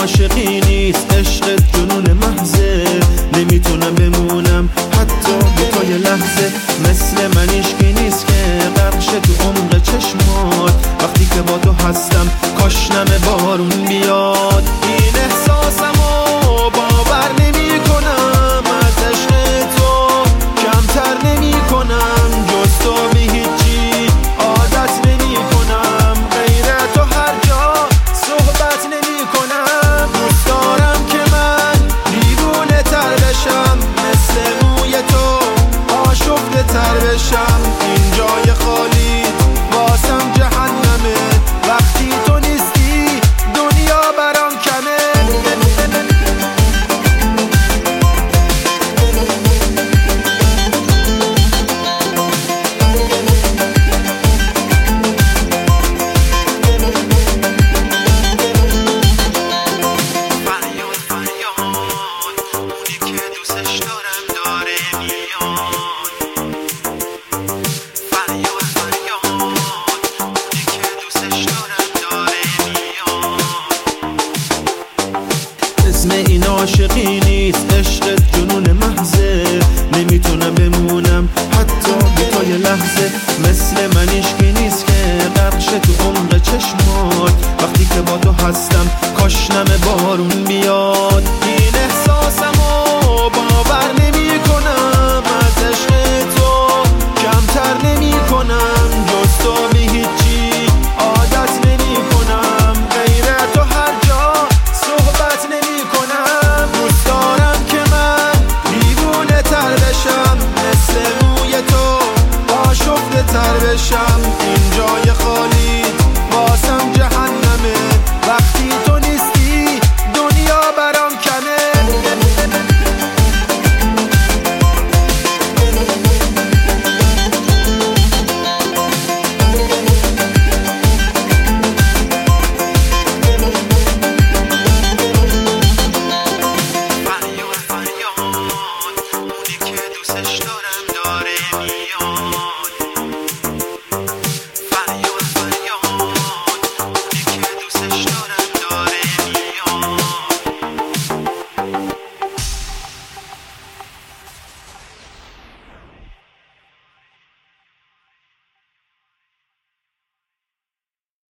عاشقی نیست، عشقت جنون محضه. نمیتونم بمونم حتی به تا یه لحظه. مثل من هیچکی نیست که غرق شه تو عمق چشمات. وقتی که با تو هستم کاش نمه بارون بیاد. این احساسمو باور نمی کنم، از عشق تو کمتر نمی کنم. جز تو به هیچی عادت نمی کنم، غیر تو هر جا صحبت نمی کنم. دوست دارم که من دیوونه تر بشم، مثل موی تو آشفته تر بشم. این جای خالی واسم جهنمه، وقتی تو نیستی دنیا برام کمه. اسم این عاشقی نیست، عشقت جنون محضه. نمیتونم بمونم حتی به تا یه لحظه. مثل من هیچکی نیست که غرق شه تو عمق چشمات. وقتی که با تو هستم کاش نمه بارون بیاد.